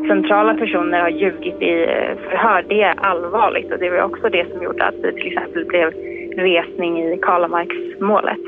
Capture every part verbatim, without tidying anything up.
centrala personer har ljugit i förhör, det är allvarligt. Och det var också det som gjorde att det till exempel blev resning i Kalamarksmålet.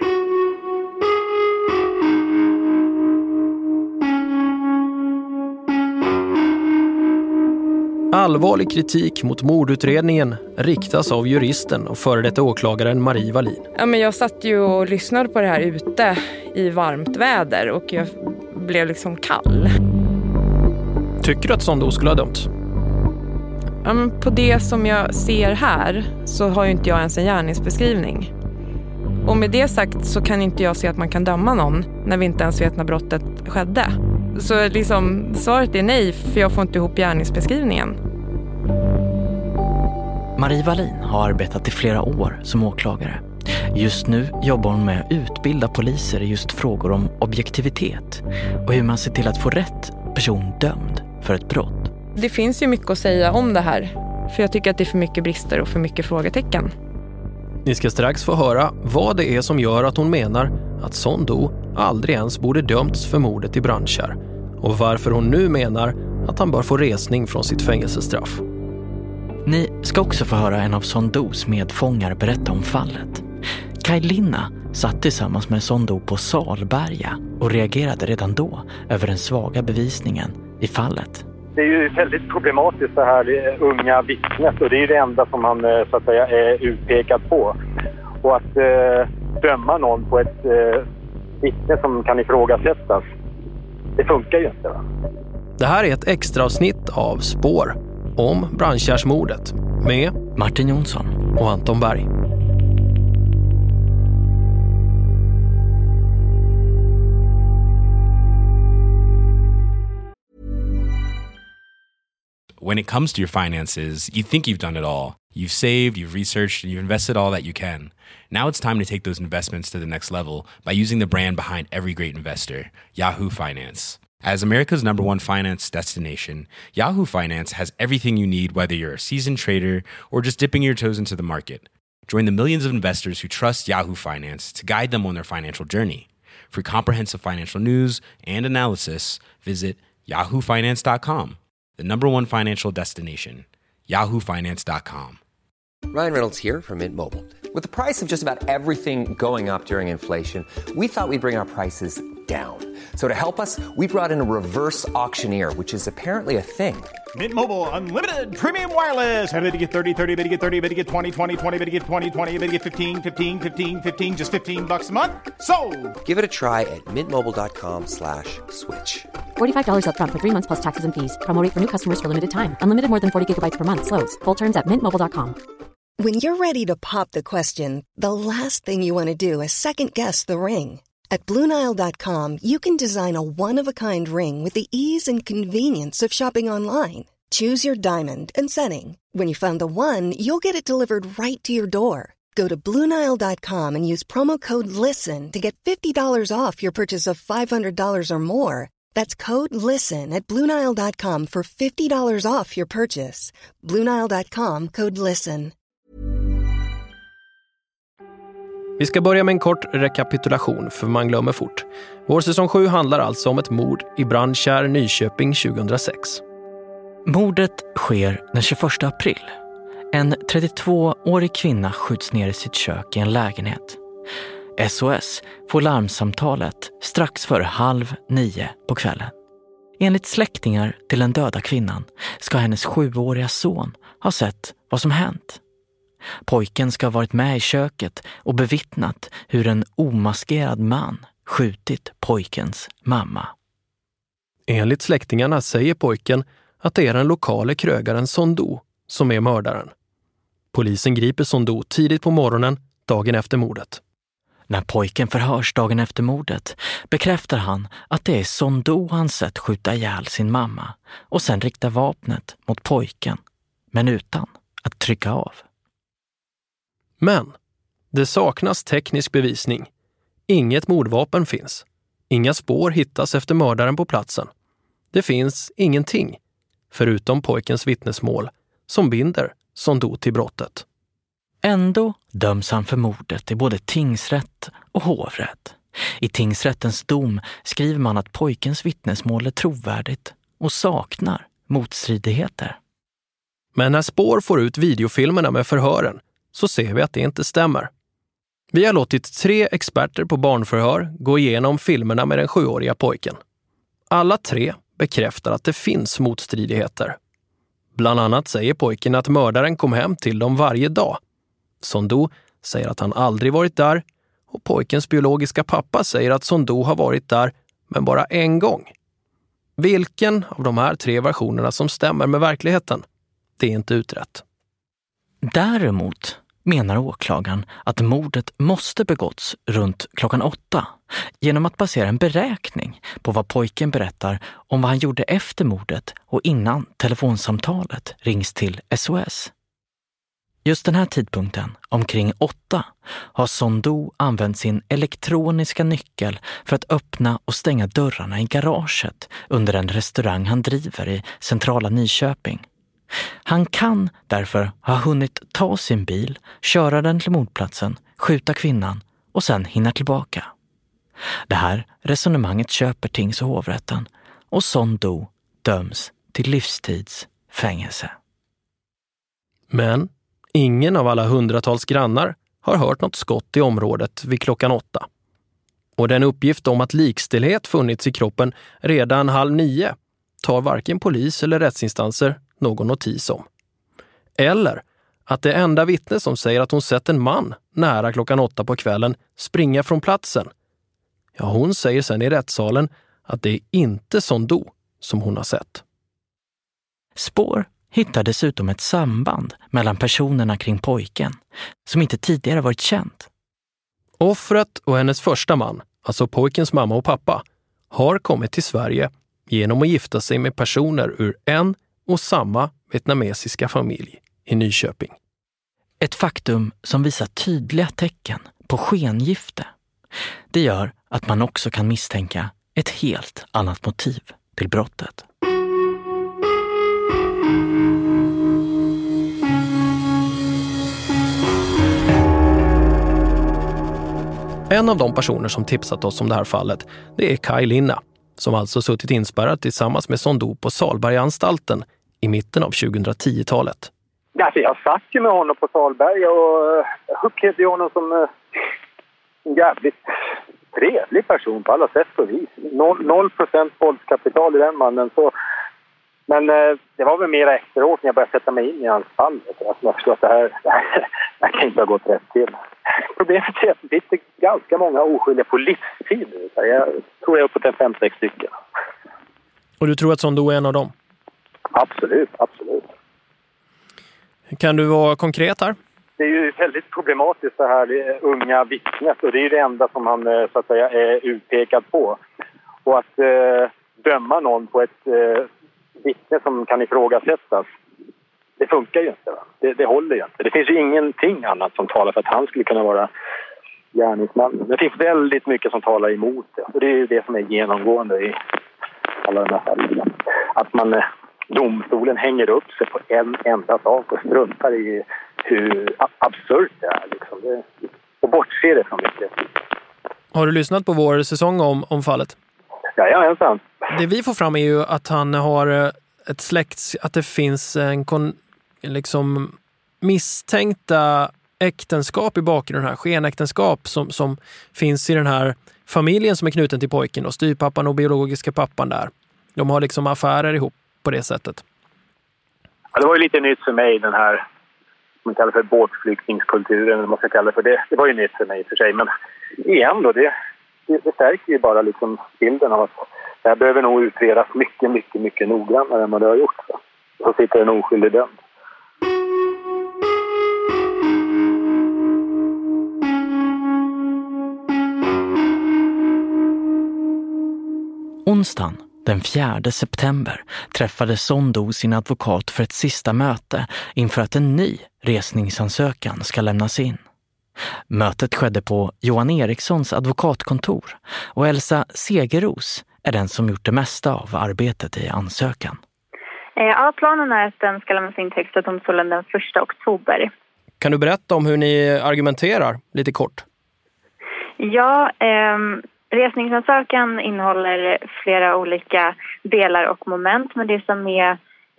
Allvarlig kritik mot mordutredningen riktas av juristen och före detta åklagaren Marie Wallin. Ja, men jag satt ju och lyssnade på det här ute i varmt väder och jag blev liksom kall. Tycker du att Sondou skulle ha dömts? Ja, men på det som jag ser här så har ju inte jag ens en gärningsbeskrivning. Och med det sagt så kan inte jag se att man kan döma någon när vi inte ens vet när brottet skedde. Så liksom, svaret är nej, för jag får inte ihop gärningsbeskrivningen. Marie Wallin har arbetat i flera år som åklagare. Just nu jobbar hon med att utbilda poliser i just frågor om objektivitet och hur man ser till att få rätt person dömd för ett brott. Det finns ju mycket att säga om det här, för jag tycker att det är för mycket brister och för mycket frågetecken. Ni ska strax få höra vad det är som gör att hon menar att Sondou aldrig ens borde dömts för mordet i Brandkärr och varför hon nu menar att han bör få resning från sitt fängelsestraff. Ni ska också få höra en av Sondous medfångar berätta om fallet. Kaj Linna satt tillsammans med Sondou på Salberga och reagerade redan då över den svaga bevisningen i fallet. Det är ju väldigt problematiskt det här det unga vittnet och det är det enda som han så att säga är utpekad på. Och att eh, döma någon på ett eh, vittne som kan ifrågasättas, det funkar ju inte. Va? Det här är ett extra avsnitt av Spår om Brandkärrsmordet med Martin Jonsson och Anton Berg. When it comes to your finances, you think you've done it all. You've saved, you've researched, and you've invested all that you can. Now it's time to take those investments to the next level by using the brand behind every great investor, Yahoo Finance. As America's number one finance destination, Yahoo Finance has everything you need, whether you're a seasoned trader or just dipping your toes into the market. Join the millions of investors who trust Yahoo Finance to guide them on their financial journey. For comprehensive financial news and analysis, visit yahoo finance dot com. The number one financial destination, yahoo finance dot com. Ryan Reynolds here from Mint Mobile. With the price of just about everything going up during inflation, we thought we'd bring our prices down. So to help us, we brought in a reverse auctioneer, which is apparently a thing. Mint Mobile Unlimited Premium Wireless. How to get thirty, thirty, how to get thirty, how to get twenty, twenty, twenty, how to get twenty, twenty, how to get fifteen, fifteen, fifteen, fifteen, just fifteen bucks a month? Sold! Give it a try at mintmobile.com slash switch. forty-five dollars up front for three months plus taxes and fees. Promo rate for new customers for limited time. Unlimited more than forty gigabytes per month. Slows full terms at mint mobile dot com. When you're ready to pop the question, the last thing you want to do is second-guess the ring. At Blue Nile dot com, you can design a one-of-a-kind ring with the ease and convenience of shopping online. Choose your diamond and setting. When you find the one, you'll get it delivered right to your door. Go to Blue Nile dot com and use promo code LISTEN to get fifty dollars off your purchase of five hundred dollars or more. That's code LISTEN at Blue Nile dot com for fifty dollars off your purchase. Blue Nile dot com, code LISTEN. Vi ska börja med en kort rekapitulation för man glömmer fort. Vår säsong sju handlar alltså om ett mord i Brandkärr, Nyköping tjugohundrasex. Mordet sker den tjugoförsta april. En trettiotvåårig kvinna skjuts ner i sitt kök i en lägenhet. S O S får larmsamtalet strax före halv nio på kvällen. Enligt släktingar till den döda kvinnan ska hennes sjuåriga son ha sett vad som hänt. Pojken ska ha varit med i köket och bevittnat hur en omaskerad man skjutit pojkens mamma. Enligt släktingarna säger pojken att det är den lokale krögaren Sondou som är mördaren. Polisen griper Sondou tidigt på morgonen dagen efter mordet. När pojken förhörs dagen efter mordet bekräftar han att det är Sondou han sett skjuta ihjäl sin mamma och sen riktar vapnet mot pojken, men utan att trycka av. Men det saknas teknisk bevisning. Inget mordvapen finns. Inga spår hittas efter mördaren på platsen. Det finns ingenting, förutom pojkens vittnesmål, som binder Sondou till brottet. Ändå döms han för mordet i både tingsrätt och hovrätt. I tingsrättens dom skriver man att pojkens vittnesmål är trovärdigt och saknar motstridigheter. Men när Spår får ut videofilmerna med förhören så ser vi att det inte stämmer. Vi har låtit tre experter på barnförhör gå igenom filmerna med den sjuåriga pojken. Alla tre bekräftar att det finns motstridigheter. Bland annat säger pojken att mördaren kom hem till dem varje dag. Sondou säger att han aldrig varit där och pojkens biologiska pappa säger att Sondou har varit där men bara en gång. Vilken av de här tre versionerna som stämmer med verkligheten? Det är inte utrett. Däremot menar åklagaren att mordet måste begåtts runt klockan åtta genom att basera en beräkning på vad pojken berättar om vad han gjorde efter mordet och innan telefonsamtalet rings till S O S. Just den här tidpunkten, omkring åtta, har Sondou använt sin elektroniska nyckel för att öppna och stänga dörrarna i garaget under en restaurang han driver i centrala Nyköping. Han kan därför ha hunnit ta sin bil, köra den till mordplatsen, skjuta kvinnan och sen hinna tillbaka. Det här resonemanget köper tings- och hovrätten och Sondou döms till livstids fängelse. Men ingen av alla hundratals grannar har hört något skott i området vid klockan åtta. Och den uppgift om att likstillhet funnits i kroppen redan halv nio tar varken polis eller rättsinstanser någon notis om. Eller att det enda vittne som säger att hon sett en man nära klockan åtta på kvällen springa från platsen. Ja, hon säger sen i rättssalen att det är inte Sondou som hon har sett. Spår hittar dessutom ett samband mellan personerna kring pojken som inte tidigare varit känt. Offret och hennes första man, alltså pojkens mamma och pappa, har kommit till Sverige genom att gifta sig med personer ur en och samma vietnamesiska familj i Nyköping. Ett faktum som visar tydliga tecken på skengifte. Det gör att man också kan misstänka ett helt annat motiv till brottet. En av de personer som tipsat oss om det här fallet, det är Kai Linna, som alltså suttit inspärrad tillsammans med Sondou på Salberganstalten i mitten av tjugohundratio-talet. Alltså, jag satt ju med honom på Salberg och upplevde honom som en jävligt trevlig person på alla sätt och vis. Noll procent våldskapital i den mannen. Så. Men eh, det var väl mer efteråt när jag började sätta mig in i hans fall. Att jag förstod att det här, det här, det här kan inte ha gått rätt till. Problemet är att det sitter ganska många oskyldiga på livstid. Jag tror jag är uppåt en fem sex stycken. Och du tror att Sondou är en av dem? Absolut, absolut. Kan du vara konkret här? Det är ju väldigt problematiskt det här det unga vittnet och det är ju det enda som han så att säga är utpekad på. Och att eh, döma någon på ett eh, vittne som kan ifrågasättas, det funkar ju inte. Va? Det, det håller ju inte. Det finns ju ingenting annat som talar för att han skulle kunna vara gärningsman. Det finns väldigt mycket som talar emot det. Och det är ju det som är genomgående i alla de här fallen. Att man, eh, domstolen hänger upp sig på en enda sak och struntar i hur absurt det är. Liksom. Det, och bortser det från mycket. Har du lyssnat på vår säsong om, om fallet? Ja, ja, jag är sant. Det vi får fram är ju att han har ett släkt, att det finns en kon, liksom misstänkta äktenskap i bakgrunden här, skenäktenskap som, som finns i den här familjen som är knuten till pojken och styrpappan och biologiska pappan där. De har liksom affärer ihop på det sättet. Ja, det var ju lite nytt för mig den här, man kallar för båtflyktingskulturen eller man ska kalla det för det. Det var ju nytt för mig för sig, men igen då, det, det, det stärker ju bara liksom bilden av att det här behöver nog utredas mycket, mycket, mycket noggrannare än vad det har gjort. Så, så sitter en oskyldig dömd. Onsdagen den fjärde september träffade Sondou sin advokat för ett sista möte inför att en ny resningsansökan ska lämnas in. Mötet skedde på Johan Erikssons advokatkontor och Elsa Segeros är den som gjort det mesta av arbetet i ansökan. Ja, planen är att den ska lämnas in till Högsta domstolen den första oktober. Kan du berätta om hur ni argumenterar lite kort? Ja, eh, resningsansökan innehåller flera olika delar och moment, men det som är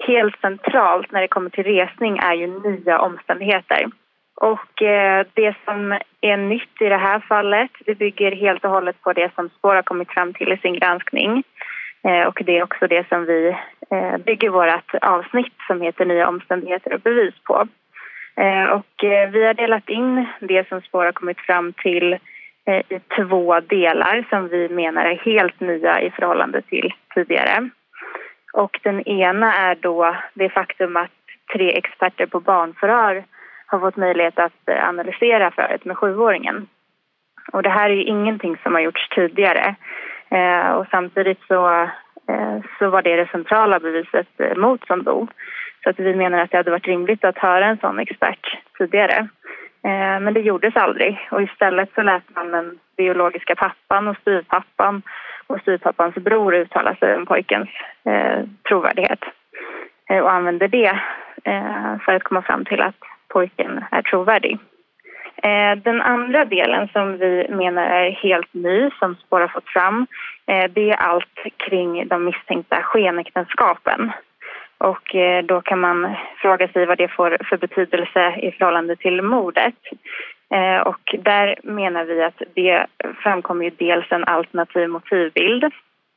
helt centralt när det kommer till resning är ju nya omständigheter. Och eh, det som är nytt i det här fallet, det bygger helt och hållet på det som Spår har kommit fram till i sin granskning. Eh, och det är också det som vi eh, bygger vårt avsnitt som heter Nya omständigheter och bevis på. Eh, och eh, vi har delat in det som Spår har kommit fram till eh, i två delar som vi menar är helt nya i förhållande till tidigare. Och den ena är då det faktum att tre experter på barnförhör har fått möjlighet att analysera förhöret med sjuåringen. Och det här är ju ingenting som har gjorts tidigare. Eh, och samtidigt så, eh, så var det det centrala beviset mot som dog. Så att vi menar att det hade varit rimligt att höra en sån expert tidigare. Eh, men det gjordes aldrig. Och istället så lät man den biologiska pappan och styvpappan och styvpappans bror uttala sig om pojkens eh, trovärdighet. Eh, och använde det eh, för att komma fram till att pojken är trovärdig. Eh, den andra delen som vi menar är helt ny, som Spår har fått fram, eh, det är allt kring de misstänkta skenäktenskapen. Och eh, då kan man fråga sig vad det får för betydelse i förhållande till mordet. Eh, och där menar vi att det framkommer ju dels en alternativ motivbild.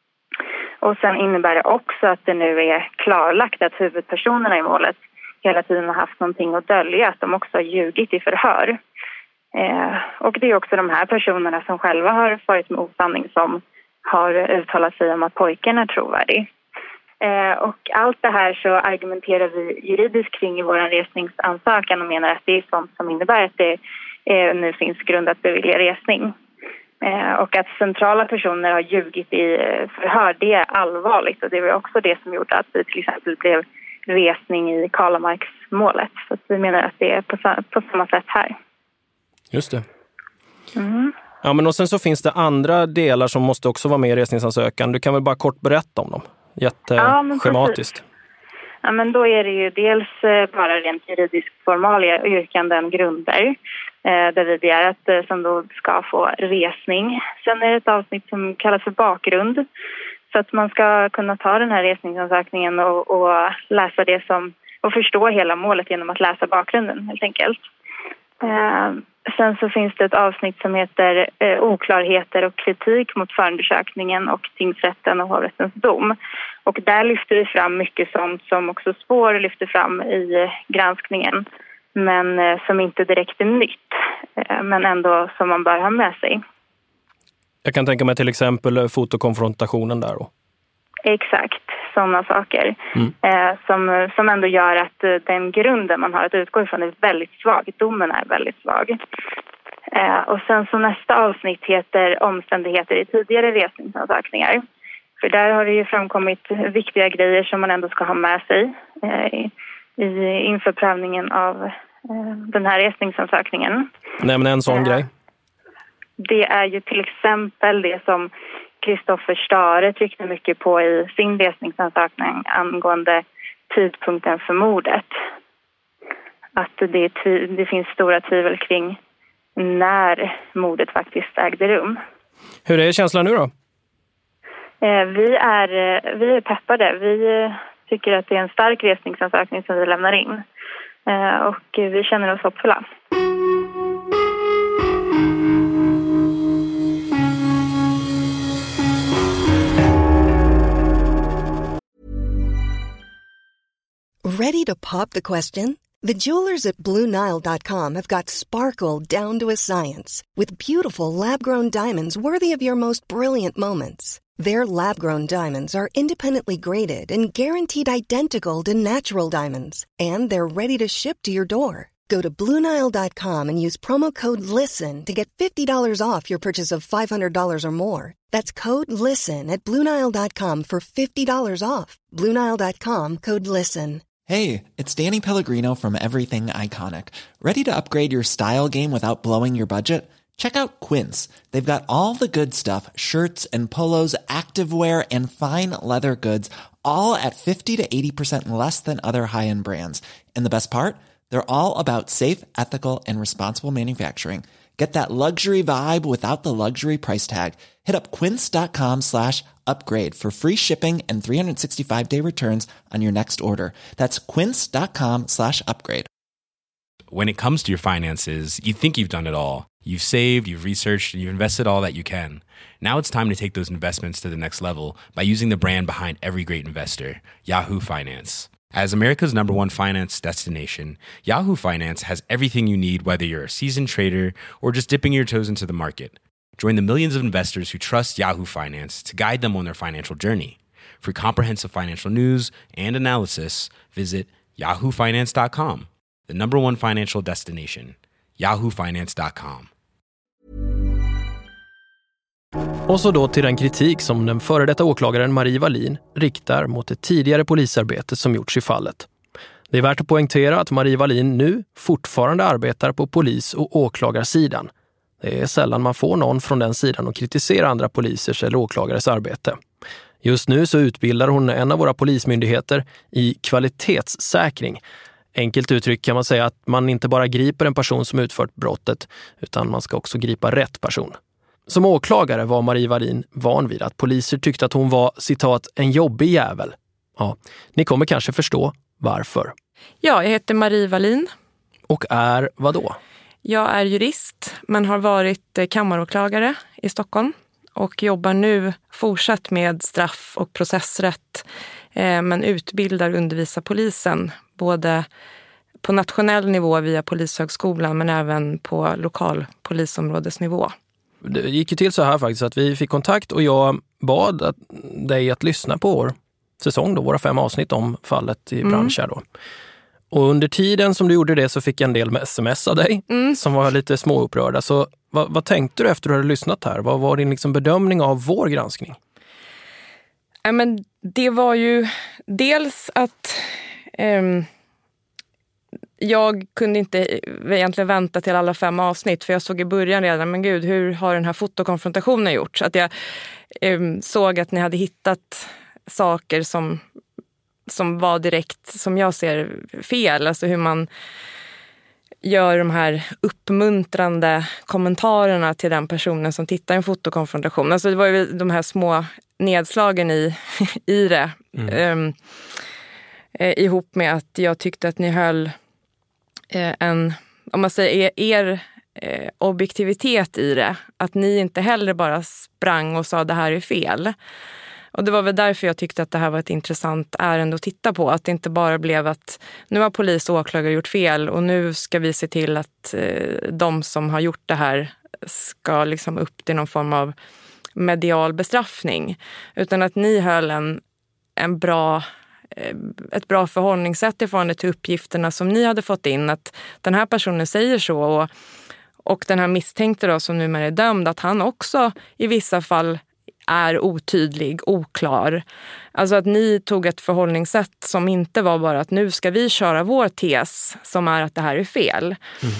Och sen innebär det också att det nu är klarlagt att huvudpersonerna i målet hela tiden har haft någonting att dölja, att de också har ljugit i förhör. Eh, och det är också de här personerna som själva har varit med osanning som har uttalat sig om att pojken är trovärdig. Eh, och allt det här så argumenterar vi juridiskt kring i vår resningsansökan och menar att det är sånt som innebär att det eh, nu finns grund att bevilja resning. Eh, och att centrala personer har ljugit i förhör, det är allvarligt, och det var också det som gjorde att det till exempel blev resning i Kalamarksmålet. Så att vi menar att det är på, på samma sätt här. Just det. Mm. Ja, men och sen så finns det andra delar som måste också vara med i resningsansökan. Du kan väl bara kort berätta om dem? Jätteschematiskt. Ja, ja, men då är det ju dels bara rent juridisk formalia och yrkanden grunder eh, där vi begär att eh, som då ska få resning. Sen är det ett avsnitt som kallas för bakgrund. Så att man ska kunna ta den här resningsansökningen och, och läsa det som och förstå hela målet genom att läsa bakgrunden helt enkelt. Eh, sen så finns det ett avsnitt som heter eh, oklarheter och kritik mot förundersökningen och tingsrätten och hovrättens dom. Och där lyfter vi fram mycket sånt som också Spår lyfter fram i eh, granskningen, men eh, som inte direkt är nytt, eh, men ändå som man bör ha med sig. Jag kan tänka mig till exempel fotokonfrontationen där då. Exakt, sådana saker mm. eh, som, som ändå gör att eh, den grunden man har att utgå ifrån är väldigt svag. Domen är väldigt svag. Eh, och sen så nästa avsnitt heter omständigheter i tidigare resningsansökningar. För där har det ju framkommit viktiga grejer som man ändå ska ha med sig eh, i, i, inför prövningen av eh, den här resningsansökningen. Nämn en sån eh, grej. Det är ju till exempel det som Kristoffer Stare tryckte mycket på i sin resningsansökning angående tidpunkten för mordet. Att det, det finns stora tvivel kring när mordet faktiskt ägde rum. Hur är känslan nu då? Eh, vi, är, vi är peppade. Vi tycker att det är en stark resningsansökning som vi lämnar in. Eh, och vi känner oss hoppfulla. Ready to pop the question? The jewelers at Blue Nile dot com have got sparkle down to a science with beautiful lab-grown diamonds worthy of your most brilliant moments. Their lab-grown diamonds are independently graded and guaranteed identical to natural diamonds, and they're ready to ship to your door. Go to Blue Nile dot com and use promo code LISTEN to get fifty dollars off your purchase of five hundred dollars or more. That's code LISTEN at Blue Nile dot com for fifty dollars off. Blue Nile dot com, code LISTEN. Hey, it's Danny Pellegrino from Everything Iconic. Ready to upgrade your style game without blowing your budget? Check out Quince. They've got all the good stuff, shirts and polos, activewear, and fine leather goods, all at fifty to eighty percent less than other high-end brands. And the best part? They're all about safe, ethical, and responsible manufacturing. Get that luxury vibe without the luxury price tag. Hit up quince dot com slash upgrade for free shipping and three sixty-five day returns on your next order. That's quince.com slash upgrade. When it comes to your finances, you think you've done it all. You've saved, you've researched, and you've invested all that you can. Now it's time to take those investments to the next level by using the brand behind every great investor, Yahoo Finance. As America's number one finance destination, Yahoo Finance has everything you need, whether you're a seasoned trader or just dipping your toes into the market. Join the millions of investors who trust Yahoo Finance to guide them on their financial journey. For comprehensive financial news and analysis, visit yahoo finance dot com, the number one financial destination, yahoo finance dot com. Och så då till den kritik som den före detta åklagaren Marie Wallin riktar mot det tidigare polisarbete som gjorts i fallet. Det är värt att poängtera att Marie Wallin nu fortfarande arbetar på polis- och åklagarsidan. Det är sällan man får någon från den sidan att kritisera andra polisers eller åklagares arbete. Just nu så utbildar hon en av våra polismyndigheter i kvalitetssäkring. Enkelt uttryck kan man säga att man inte bara griper en person som utfört brottet, utan man ska också gripa rätt person. Som åklagare var Marie Wallin van vid att poliser tyckte att hon var, citat, en jobbig jävel. Ja, ni kommer kanske förstå varför. Ja, jag heter Marie Wallin. Och är vad då? Jag är jurist men har varit kammaråklagare i Stockholm och jobbar nu fortsatt med straff- och processrätt eh, men utbildar och undervisar polisen både på nationell nivå via Polishögskolan men även på lokal polisområdesnivå. Det gick ju till så här faktiskt att vi fick kontakt och jag bad att, dig att lyssna på vår säsong då, våra fem avsnitt om fallet i Branchar då. Och under tiden som du gjorde det så fick jag en del med sms av dig mm. som var lite småupprörda. Så vad, vad tänkte du efter att du hade lyssnat här? Vad var din liksom bedömning av vår granskning? Ja, men det var ju dels att um, jag kunde inte egentligen vänta till alla fem avsnitt. För jag såg i början redan, men gud, hur har den här fotokonfrontationen gjorts? Att jag um, såg att ni hade hittat saker som... som var direkt, som jag ser, fel. Alltså hur man gör de här uppmuntrande kommentarerna till den personen som tittar i en fotokonfrontation. Alltså det var ju de här små nedslagen i, i det. Mm. Um, eh, ihop med att jag tyckte att ni höll eh, en, om man säger er, er eh, objektivitet i det. Att ni inte heller bara sprang och sa det här är fel. Och det var väl därför jag tyckte att det här var ett intressant ärende att titta på. Att det inte bara blev att nu har polis och åklagare gjort fel och nu ska vi se till att eh, de som har gjort det här ska liksom upp till någon form av medial bestraffning. Utan att ni höll en, en bra, eh, ett bra förhållningssätt i förhållande till uppgifterna som ni hade fått in. Att den här personen säger så och, och den här misstänkte då som numera är dömd att han också i vissa fall är otydlig, oklar. Alltså att ni tog ett förhållningssätt som inte var bara att nu ska vi köra vår tes som är att det här är fel.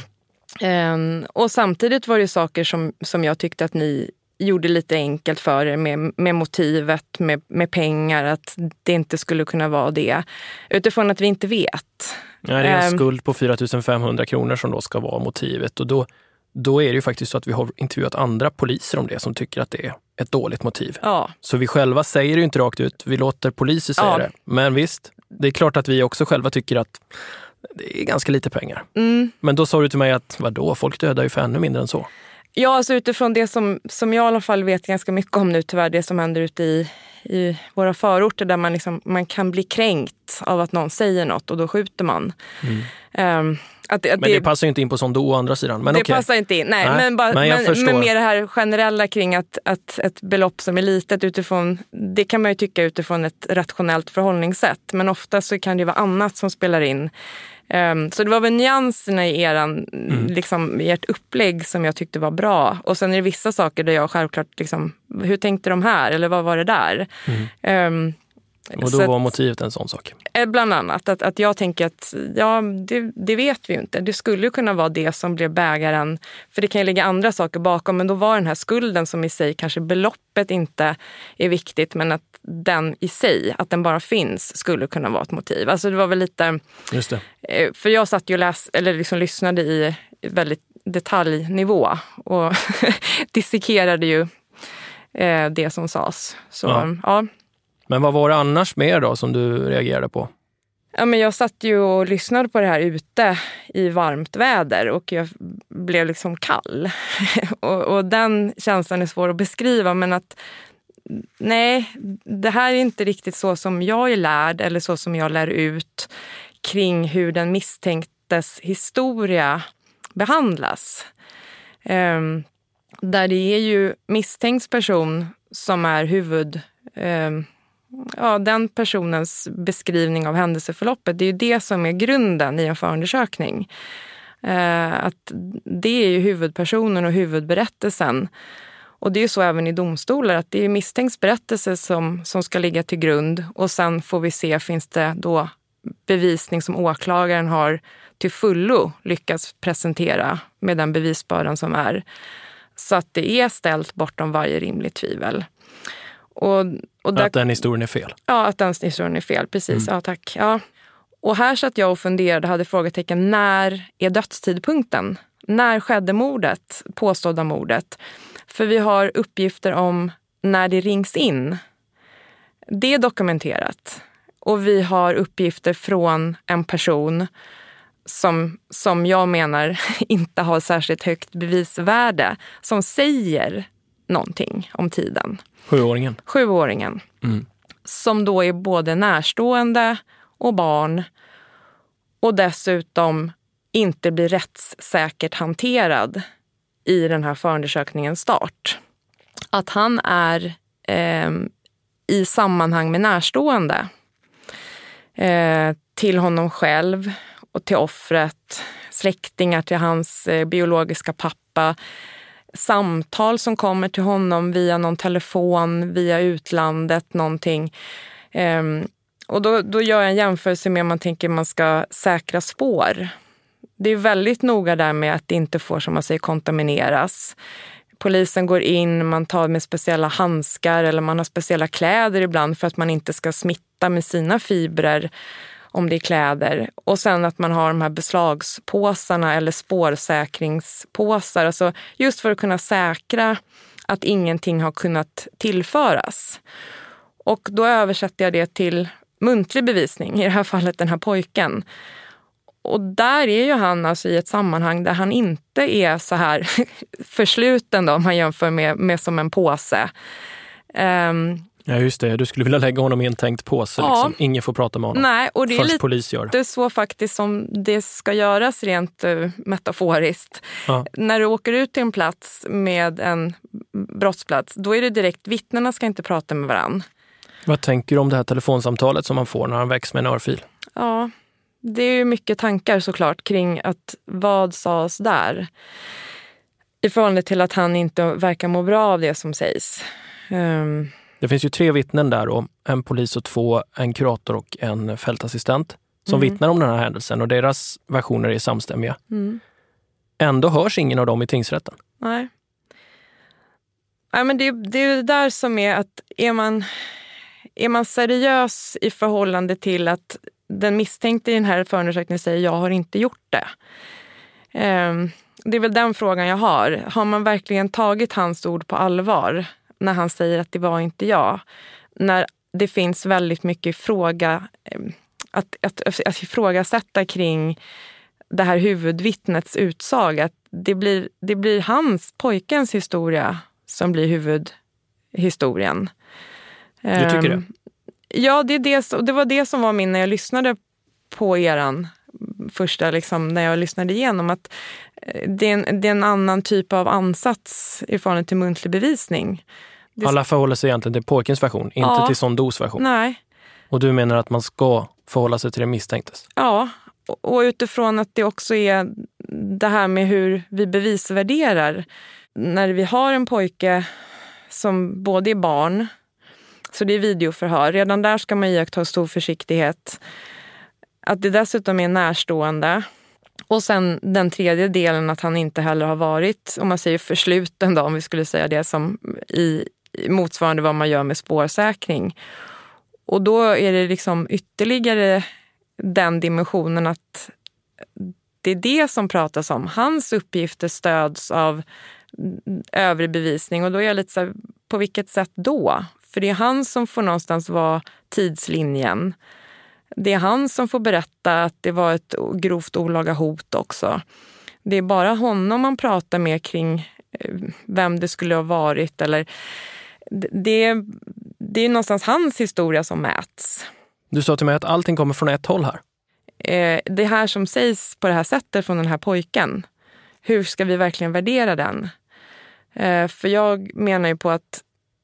Mm. Um, och samtidigt var det saker som, som jag tyckte att ni gjorde lite enkelt för er med, med motivet, med, med pengar, att det inte skulle kunna vara det. Utifrån att vi inte vet. Ja, det är en um, skuld på fyra tusen femhundra kronor som då ska vara motivet och då Då är det ju faktiskt så att vi har intervjuat andra poliser om det som tycker att det är ett dåligt motiv. Ja. Så vi själva säger det ju inte rakt ut, vi låter poliser säga ja. det. Men visst, det är klart att vi också själva tycker att det är ganska lite pengar. Mm. Men då sa du till mig att vadå, folk dödar ju för ännu mindre än så. Ja, alltså utifrån det som, som jag i alla fall vet ganska mycket om nu tyvärr, det som händer ute i, i våra förorter där man, liksom, man kan bli kränkt av att någon säger något och då skjuter man. Mm. Um, Att, att men det, det passar ju inte in på sånt då å andra sidan. Men det okay. passar inte in. Nej, Nej men, bara, men, men, men mer det här generella kring att, att ett belopp som är litet utifrån, det kan man ju tycka utifrån ett rationellt förhållningssätt. Men ofta så kan det vara annat som spelar in. Um, så det var väl nyanserna i eran, mm. liksom, i ert upplägg som jag tyckte var bra. Och sen är det vissa saker där jag självklart liksom, hur tänkte de här? Eller vad var det där? Mm. Um, Och då var motivet en sån sak? Bland annat. Att, att jag tänker att ja, det, det vet vi ju inte. Det skulle ju kunna vara det som blev bägaren. För det kan ju ligga andra saker bakom. Men då var den här skulden som i sig, kanske beloppet inte är viktigt. Men att den i sig, att den bara finns, skulle kunna vara ett motiv. Alltså det var väl lite... Just det. För jag satt ju och läs, eller liksom lyssnade i väldigt detaljnivå. Och dissekerade ju eh, det som sades. Så, ja. ja. Men vad var det annars mer då som du reagerade på? Ja, men jag satt ju och lyssnade på det här ute i varmt väder och jag blev liksom kall. och, och den känslan är svår att beskriva, men att nej, det här är inte riktigt så som jag är lärd eller så som jag lär ut kring hur den misstänktes historia behandlas. Um, där det är ju misstänkt person som är huvud... Um, ja, den personens beskrivning av händelseförloppet, det är ju det som är grunden i en förundersökning. Uh, att det är ju huvudpersonen och huvudberättelsen. Och det är ju så även i domstolar att det är misstänkt berättelse som, som ska ligga till grund. Och sen får vi se, finns det då bevisning som åklagaren har till fullo lyckats presentera med den bevisbördan som är. Så att det är ställt bortom varje rimligt tvivel. Och, och där, att den historien är fel? Ja, att den historien är fel, precis. Mm. Ja, tack. Ja. Och här satt jag och funderade, hade frågetecken, när är dödstidpunkten? När skedde mordet, påstådda mordet? För vi har uppgifter om när det rings in. Det är dokumenterat. Och vi har uppgifter från en person som, som jag menar inte har särskilt högt bevisvärde, som säger någonting om tiden. Sjuåringen? Sjuåringen. Mm. Som då är både närstående och barn. Och dessutom inte blir rättssäkert hanterad i den här förundersökningens start. Att han är eh, i sammanhang med närstående eh, till honom själv och till offret, släktingar till hans eh, biologiska pappa, samtal som kommer till honom via någon telefon, via utlandet, någonting. Eh, och då, då gör jag en jämförelse med om man tänker man ska säkra spår. Det är väldigt noga där med att det inte får, som man säger, kontamineras. Polisen går in, man tar med speciella handskar eller man har speciella kläder ibland för att man inte ska smitta med sina fibrer om det är kläder. Och sen att man har de här beslagspåsarna eller spårsäkringspåsar. Alltså just för att kunna säkra att ingenting har kunnat tillföras. Och då översätter jag det till muntlig bevisning, i det här fallet den här pojken. Och där är ju han alltså i ett sammanhang där han inte är så här försluten då, om man jämför med, med som en påse. Um, ja just det, du skulle vilja lägga honom i en tänkt påse. Ja. Liksom. Ingen får prata med honom. Nej, och det är lite polis gör. Det är så faktiskt som det ska göras rent uh, metaforiskt. Ja. När du åker ut till en plats med en brottsplats, då är det direkt, vittnena ska inte prata med varann. Vad tänker du om det här telefonsamtalet som man får när han väcks med en örfil? Ja, det är ju mycket tankar såklart kring att vad sades där. I förhållande till att han inte verkar må bra av det som sägs. Um, det finns ju tre vittnen där då. En polis och två, en kurator och en fältassistent som mm. vittnar om den här händelsen och deras versioner är samstämmiga. Mm. Ändå hörs ingen av dem i tingsrätten. Nej. Nej, men det, det är det där som är att är man, är man seriös i förhållande till att den misstänkte i den här förundersökningen säger jag har inte gjort det. Um, det är väl den frågan jag har. Har man verkligen tagit hans ord på allvar när han säger att det var inte jag? När det finns väldigt mycket fråga um, att, att, att ifrågasätta kring det här huvudvittnets utsaga. Att det blir, det blir hans, pojkens historia som blir huvudhistorien. Du tycker um, det? Ja, det, är det, det var det som var min när jag lyssnade på eran första, liksom, när jag lyssnade igenom. Att det är, en, det är en annan typ av ansats i förhållande till muntlig bevisning. Det... Alla förhåller sig egentligen till pojkens version, inte ja. till Sondos version. Nej. Och du menar att man ska förhålla sig till det misstänktes? Ja, och utifrån att det också är det här med hur vi bevisvärderar. När vi har en pojke som både är barn, så det är videoförhör. Redan där ska man iaktta stor försiktighet. Att det dessutom är närstående. Och sen den tredje delen att han inte heller har varit, om man säger försluten då, om vi skulle säga det, som i motsvarande vad man gör med spårsäkring. Och då är det liksom ytterligare den dimensionen att det är det som pratas om. Hans uppgifter stöds av övrig bevisning. Och då är jag lite så här, på vilket sätt då? För det är han som får någonstans vara tidslinjen. Det är han som får berätta att det var ett grovt olaga hot också. Det är bara honom man pratar med kring vem det skulle ha varit. Eller det, det är någonstans hans historia som mäts. Du sa till mig att allting kommer från ett håll här. Eh, det här som sägs på det här sättet från den här pojken. Hur ska vi verkligen värdera den? Eh, för jag menar ju på att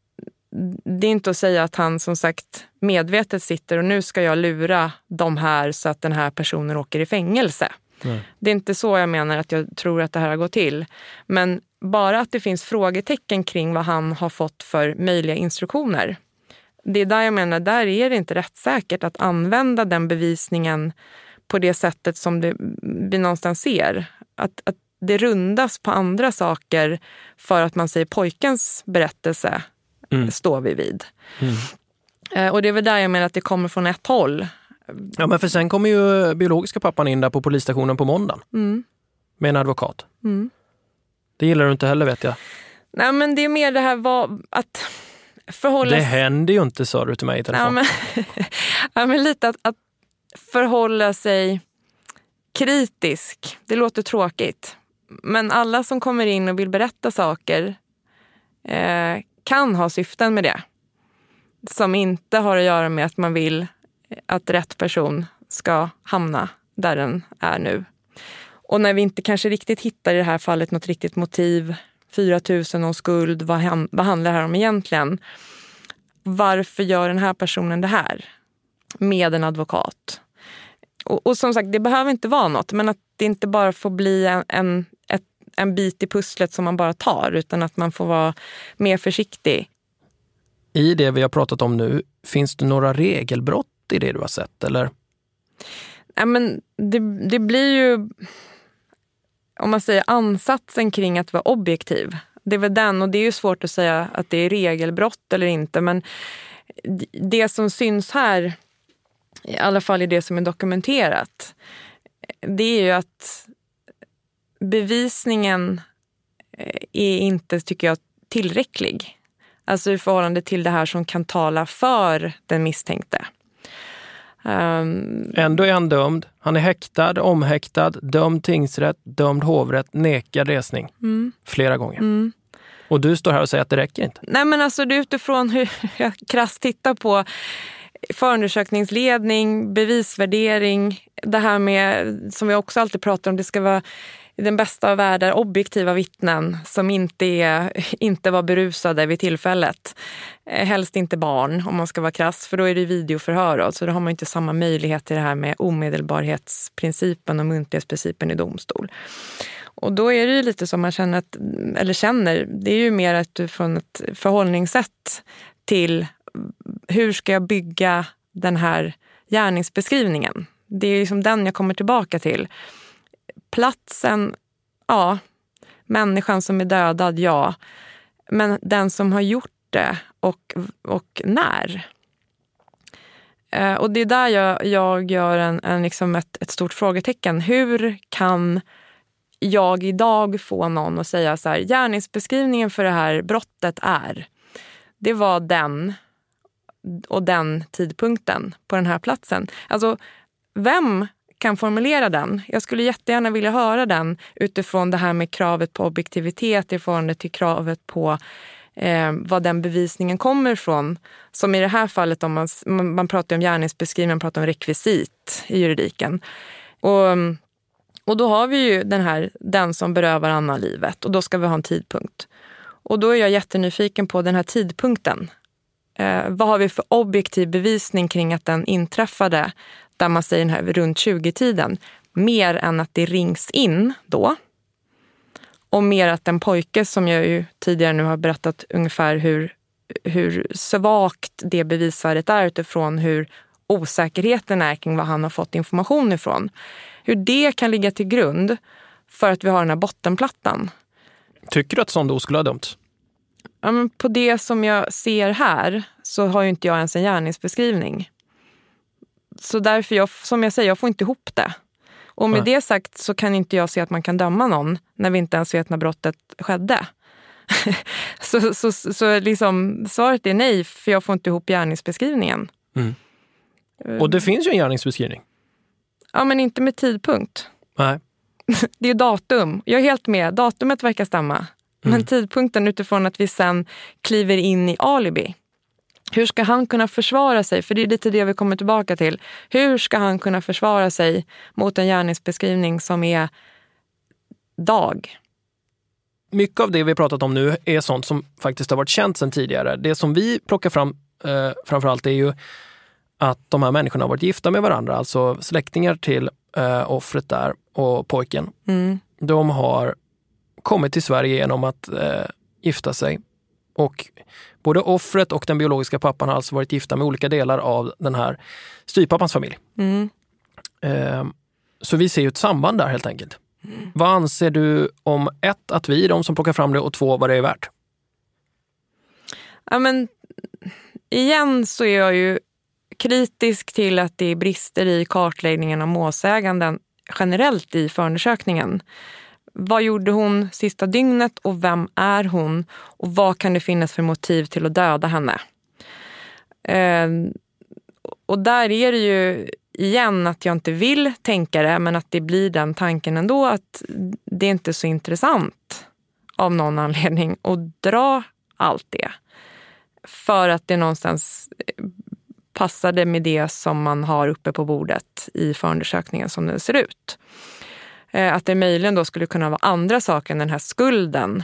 det är inte att säga att han som sagt medvetet sitter och nu ska jag lura de här så att den här personen åker i fängelse. Nej. Det är inte så jag menar att jag tror att det här har gått till. Men bara att det finns frågetecken kring vad han har fått för möjliga instruktioner. Det är där jag menar, där är det inte rättssäkert att använda den bevisningen på det sättet som det, vi någonstans ser. Att, att det rundas på andra saker för att man säger pojkens berättelse mm. står vi vid. Mm. Eh, och det är väl där jag menar att det kommer från ett håll. Ja, men för sen kommer ju biologiska pappan in där på polisstationen på måndagen. Mm. Med en advokat. Mm. Det gillar du inte heller, vet jag. Nej, men det är mer det här vad, att förhålla... Det händer ju inte, sa du till mig i telefon. Ja, men, ja, men lite att, att förhålla sig kritisk. Det låter tråkigt. Men alla som kommer in och vill berätta saker eh, kan ha syften med det. Som inte har att göra med att man vill att rätt person ska hamna där den är nu. Och när vi inte kanske riktigt hittar i det här fallet något riktigt motiv, fyra tusen om skuld, vad, han, vad handlar det här om egentligen? Varför gör den här personen det här med en advokat? Och, och som sagt, det behöver inte vara något, men att det inte bara får bli en, en, ett, en bit i pusslet som man bara tar, utan att man får vara mer försiktig. I det vi har pratat om nu, finns det några regelbrott i det du har sett, eller? Ja, men det, det blir ju, om man säger ansatsen kring att vara objektiv. Det är väl den, och det är ju svårt att säga att det är regelbrott eller inte, men det som syns här, i alla fall i det som är dokumenterat, det är ju att bevisningen är inte, tycker jag, tillräcklig. Alltså i förhållande till det här som kan tala för den misstänkte. Um, Ändå är han dömd. Han är häktad, omhäktad, dömd tingsrätt, dömd hovrätt, nekad resning. Mm. Flera gånger. Mm. Och du står här och säger att det räcker inte. Nej, men alltså det är utifrån hur jag krasst tittar på förundersökningsledning, bevisvärdering, det här med, som vi också alltid pratar om, det ska vara den bästa av världar, objektiva vittnen som inte, är, inte var berusade vid tillfället. Helst inte barn, om man ska vara krass, för då är det videoförhör. Då, så då har man inte samma möjlighet till det här med omedelbarhetsprincipen och muntlighetsprincipen i domstol. Och då är det ju lite som man känner, att, eller känner, det är ju mer att från ett förhållningssätt till hur ska jag bygga den här gärningsbeskrivningen. Det är liksom den jag kommer tillbaka till. Platsen, ja. Människan som är dödad, ja. Men den som har gjort det och, och när. Eh, och det är där jag, jag gör en, en liksom ett, ett stort frågetecken. Hur kan jag idag få någon att säga så här, gärningsbeskrivningen för det här brottet är, det var den och den tidpunkten på den här platsen. Alltså, vem kan formulera den? Jag skulle jättegärna vilja höra den utifrån det här med kravet på objektivitet, i förhållande till kravet på eh, vad den bevisningen kommer ifrån. Som i det här fallet, om man, man pratar om gärningsbeskrivning, man pratar om rekvisit i juridiken. Och, och då har vi ju den här, den som berövar annan livet, och då ska vi ha en tidpunkt. Och då är jag jättenyfiken på den här tidpunkten. Eh, vad har vi för objektiv bevisning kring att den inträffade, där man säger den här runt tjugo-tiden, mer än att det rings in då. Och mer att en pojke, som jag ju tidigare nu har berättat ungefär hur, hur svagt det bevisvärdet är utifrån hur osäkerheten är kring vad han har fått information ifrån. Hur det kan ligga till grund för att vi har den här bottenplattan. Tycker du att Sondo skulle ha dömt? Ja, men på det som jag ser här så har ju inte jag ens en gärningsbeskrivning. Så därför, jag, som jag säger, jag får inte ihop det. Och med Nej. det sagt så kan inte jag se att man kan döma någon när vi inte ens vet när brottet skedde. så så, så liksom, svaret är nej, för jag får inte ihop gärningsbeskrivningen. Mm. Och det finns ju en gärningsbeskrivning. Ja, men inte med tidpunkt. Nej. Det är datum. Jag är helt med. Datumet verkar stämma. Mm. Men tidpunkten utifrån att vi sen kliver in i alibi. Hur ska han kunna försvara sig? För det är lite det vi kommer tillbaka till. Hur ska han kunna försvara sig mot en gärningsbeskrivning som är dag? Mycket av det vi pratat om nu är sånt som faktiskt har varit känt sedan tidigare. Det som vi plockar fram eh, framförallt är ju att de här människorna har varit gifta med varandra. Alltså släktingar till eh, offret där och pojken. Mm. De har kommit till Sverige genom att eh, gifta sig. Och både offret och den biologiska pappan har alltså varit gifta med olika delar av den här styrpappans familj. Mm. Eh, så vi ser ju ett samband där helt enkelt. Mm. Vad anser du om ett, att vi är de som plockar fram det, och två, vad det är värt? Ja, men igen så är jag ju kritisk till att det är brister i kartläggningen av målsäganden generellt i förundersökningen. Vad gjorde hon sista dygnet och vem är hon? Och vad kan det finnas för motiv till att döda henne? Eh, och där är det ju igen att jag inte vill tänka det, men att det blir den tanken ändå att det är inte så intressant av någon anledning att dra allt det. För att det någonstans passade med det som man har uppe på bordet i förundersökningen som den ser ut. Att det möjligen då skulle kunna vara andra saker än den här skulden.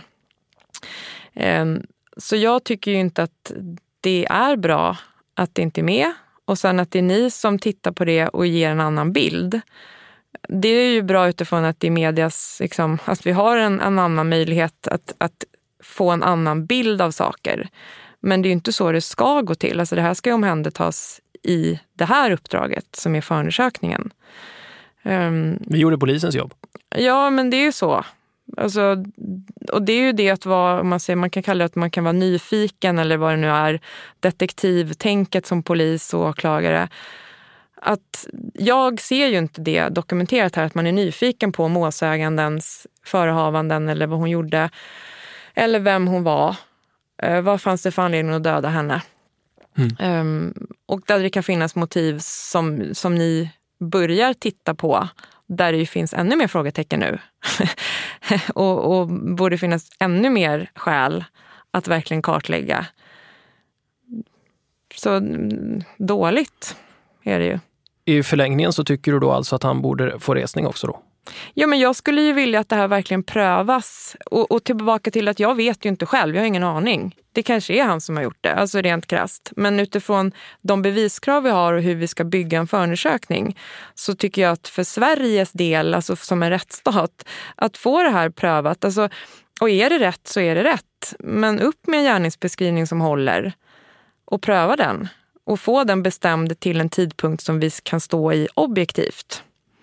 Så jag tycker ju inte att det är bra att det inte är med. Och sen att det är ni som tittar på det och ger en annan bild. Det är ju bra utifrån att det är medias, liksom, att vi har en, en annan möjlighet att, att få en annan bild av saker. Men det är ju inte så det ska gå till. Alltså det här ska ju omhändertas i det här uppdraget som är förundersökningen. Um, vi gjorde polisens jobb. Ja, men det är ju så. Alltså, och det är ju det att vara, man, säger, man kan kalla det att man kan vara nyfiken eller vad det nu är, detektivtänket som polis och åklagare. Att jag ser ju inte det dokumenterat här, att man är nyfiken på målsägandens förehavanden eller vad hon gjorde eller vem hon var. Uh, vad fanns det för anledning att döda henne? Mm. Um, och där det kan finnas motiv som, som ni börjar titta på, där det ju finns ännu mer frågetecken nu. och, och borde finnas ännu mer skäl att verkligen kartlägga. Så dåligt är det ju. I förlängningen så tycker du då alltså att han borde få resning också då? Ja, men jag skulle ju vilja att det här verkligen prövas. Och, och tillbaka till att jag vet ju inte själv, jag har ingen aning. Det kanske är han som har gjort det, alltså rent krasst. Men utifrån de beviskrav vi har och hur vi ska bygga en förundersökning, så tycker jag att för Sveriges del, alltså som en rättsstat, att få det här prövat. Alltså, och är det rätt så är det rätt. Men upp med en gärningsbeskrivning som håller och pröva den. Och få den bestämd till en tidpunkt som vi kan stå i objektivt.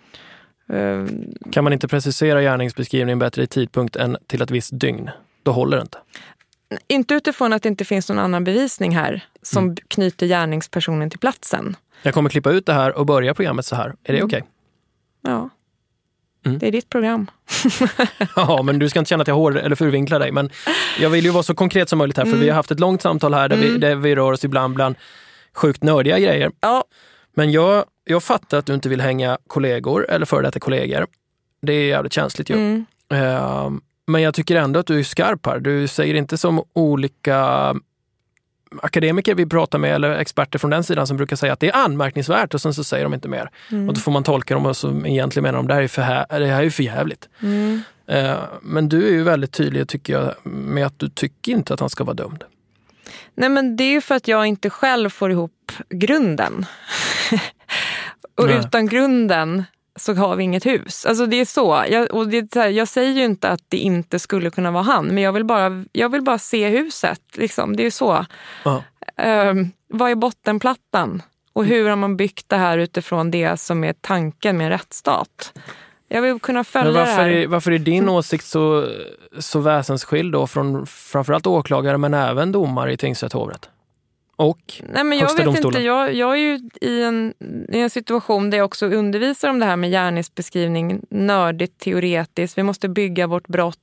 Kan man inte precisera gärningsbeskrivningen bättre i tidpunkt än till ett visst dygn? Då håller det inte. Inte utifrån att det inte finns någon annan bevisning här som mm. knyter gärningspersonen till platsen. Jag kommer klippa ut det här och börja programmet så här. Är det mm. okej? Okay? Ja. Mm. Det är ditt program. Ja, men du ska inte känna att jag hår eller förvinklar dig. Men jag vill ju vara så konkret som möjligt här. För mm. vi har haft ett långt samtal här där, mm. vi, där vi rör oss ibland bland sjukt nördiga grejer. Ja. Men jag, jag fattar att du inte vill hänga kollegor eller före detta kollegor. Det är jävligt känsligt ju. Mm. Uh, men jag tycker ändå att du är skarp här. Du säger inte som olika akademiker vi pratar med eller experter från den sidan som brukar säga att det är anmärkningsvärt och sen så säger de inte mer. Mm. Och då får man tolka dem och så egentligen menar de det här är för, här, det här är för jävligt. Mm. Uh, men du är ju väldigt tydlig tycker jag med att du tycker inte att han ska vara dömd. Nej, men det är ju för att jag inte själv får ihop grunden. Och Nej. Utan grunden så har vi inget hus. Alltså det är så. Jag, och det är så här, jag säger ju inte att det inte skulle kunna vara han. Men jag vill bara, jag vill bara se huset. Liksom. Det är så. Uh-huh. Um, vad är bottenplattan? Och hur har man byggt det här utifrån det som är tanken med en rättsstat? Jag vill kunna följa men varför det här. Är, varför är din åsikt så, så väsensskild då från framförallt åklagare men även domare i tingsrätt hovrätt? Och Nej, men jag högsta vet domstolen? inte. Jag, jag är ju i en, i en situation där jag också undervisar om det här med gärningsbeskrivning, nördigt, teoretiskt. Vi måste bygga vårt brott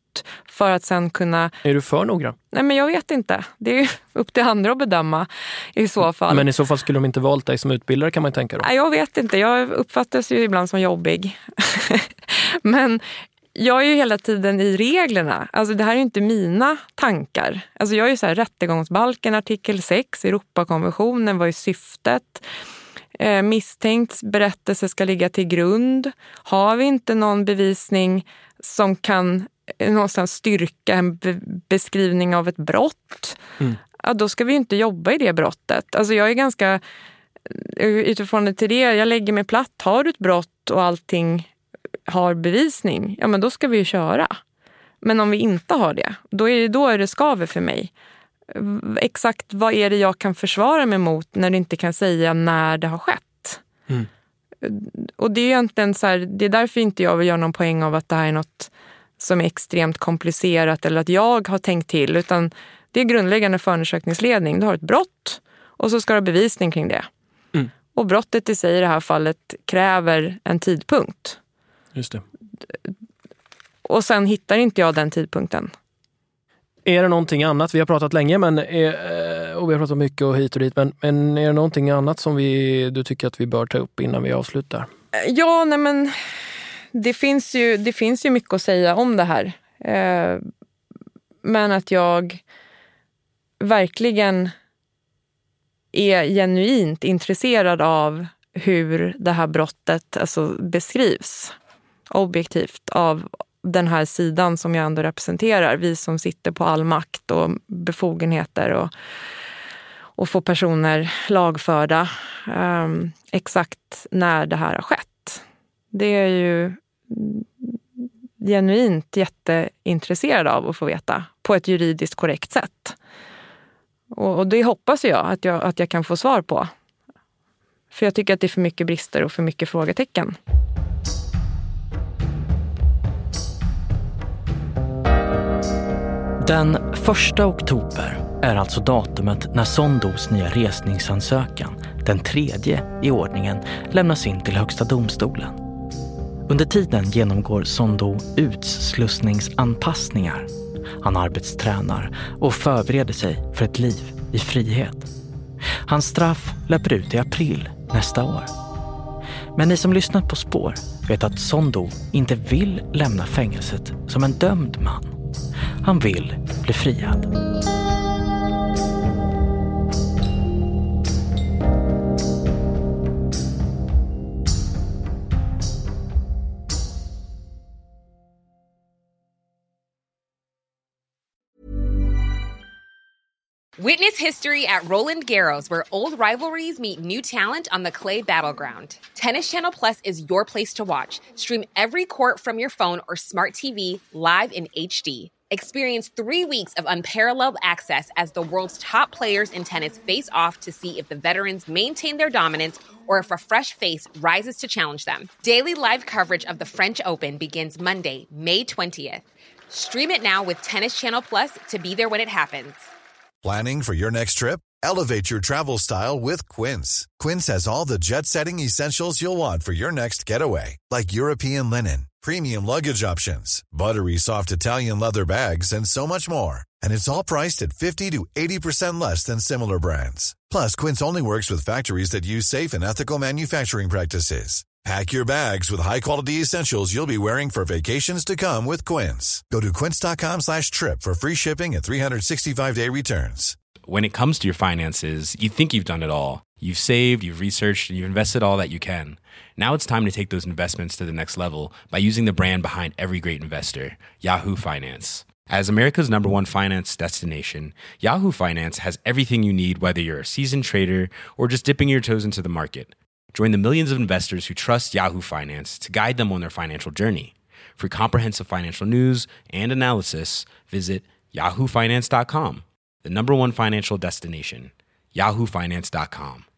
för att sen kunna... Är du för noggrann? Nej, men jag vet inte. Det är upp till andra att bedöma i så fall. Men i så fall skulle de inte valt dig som utbildare, kan man tänka då? Nej, jag vet inte. Jag uppfattas ju ibland som jobbig. Men jag är ju hela tiden i reglerna. Alltså det här är ju inte mina tankar. Alltså jag är ju så här, rättegångsbalken, artikel sex, Europakonventionen, vad är syftet? Eh, misstänkt berättelse ska ligga till grund. Har vi inte någon bevisning som kan någonstans styrka en be- beskrivning av ett brott, mm. ja, då ska vi inte jobba i det brottet. Alltså jag är ganska, utifrån det till det, jag lägger mig platt. Har du ett brott och allting har bevisning, ja men då ska vi ju köra. Men om vi inte har det, då är det, då är det skaver för mig. Exakt vad är det jag kan försvara mig mot när det inte kan säga när det har skett. Mm. Och det är egentligen så här, det är därför inte jag vill göra någon poäng av att det här är något som är extremt komplicerat eller att jag har tänkt till, utan det är grundläggande förundersökningsledning. Du har ett brott och så ska du ha bevisning kring det. Mm. Och brottet i sig i det här fallet kräver en tidpunkt. Just det. Och sen hittar inte jag den tidpunkten. Är det någonting annat? Vi har pratat länge men är, och vi har pratat mycket och hit och dit, men, men är det någonting annat som vi, du tycker att vi bör ta upp innan vi avslutar? Ja, nej men det finns ju, det finns ju mycket att säga om det här. Eh, men att jag verkligen är genuint intresserad av hur det här brottet alltså beskrivs objektivt av den här sidan som jag ändå representerar. Vi som sitter på all makt och befogenheter och, och får personer lagförda. Um, exakt när det här har skett. Det är ju genuint jätteintresserad av att få veta på ett juridiskt korrekt sätt. Och, och det hoppas jag att, jag att jag kan få svar på. För jag tycker att det är för mycket brister och för mycket frågetecken. Den första oktober är alltså datumet när Sondos nya resningsansökan, den tredje i ordningen, lämnas in till Högsta domstolen. Under tiden genomgår Sondo utslussningsanpassningar. Han arbetstränar och förbereder sig för ett liv i frihet. Hans straff löper ut i april nästa år. Men ni som lyssnat på Spår vet att Sondo inte vill lämna fängelset som en dömd man. Han vill bli friad. Witness history at Roland Garros, where old rivalries meet new talent on the clay battleground. Tennis Channel Plus is your place to watch. Stream every court from your phone or smart T V live in H D. Experience three weeks of unparalleled access as the world's top players in tennis face off to see if the veterans maintain their dominance or if a fresh face rises to challenge them. Daily live coverage of the French Open begins Monday, May twentieth. Stream it now with Tennis Channel Plus to be there when it happens. Planning for your next trip? Elevate your travel style with Quince. Quince has all the jet-setting essentials you'll want for your next getaway, like European linen, premium luggage options, buttery soft Italian leather bags, and so much more. And it's all priced at fifty to eighty percent less than similar brands. Plus, Quince only works with factories that use safe and ethical manufacturing practices. Pack your bags with high-quality essentials you'll be wearing for vacations to come with Quince. Go to quince.com slash trip for free shipping and three sixty-five day returns. When it comes to your finances, you think you've done it all. You've saved, you've researched, and you've invested all that you can. Now it's time to take those investments to the next level by using the brand behind every great investor, Yahoo Finance. As America's number one finance destination, Yahoo Finance has everything you need, whether you're a seasoned trader or just dipping your toes into the market. Join the millions of investors who trust Yahoo Finance to guide them on their financial journey. For comprehensive financial news and analysis, visit yahoo finance dot com, the number one financial destination, yahoo finance dot com.